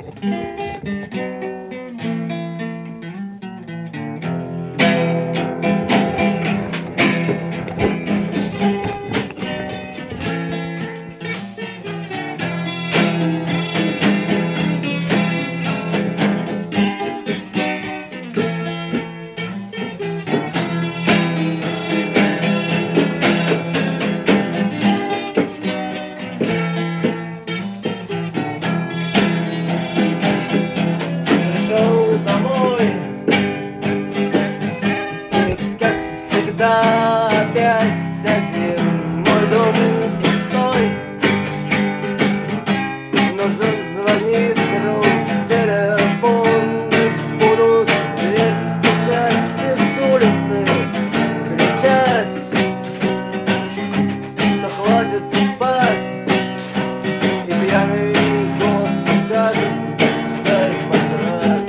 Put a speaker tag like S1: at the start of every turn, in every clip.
S1: Опять один мой дом пустой, но зазвонит вдруг телефон, и будут ведь стучать все с улицы, кричать, что хватит спать, и пьяный голос скажет: дай поздравь.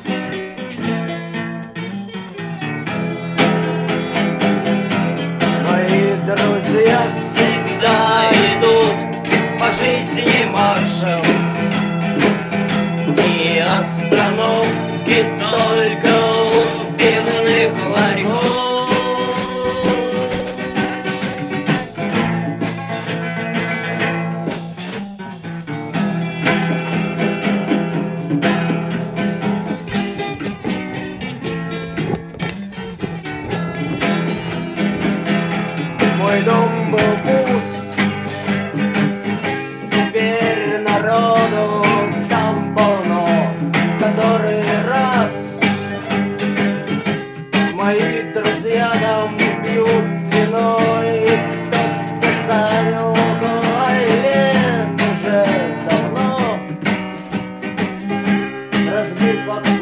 S1: Друзья всегда идут по жизни маршем, и остановки только у пивных ларьков. Мой дом был пуст, теперь народу там полно. Который раз мои друзья там пьют вино, и кто-то занял туалет уже давно, разбит вокруг.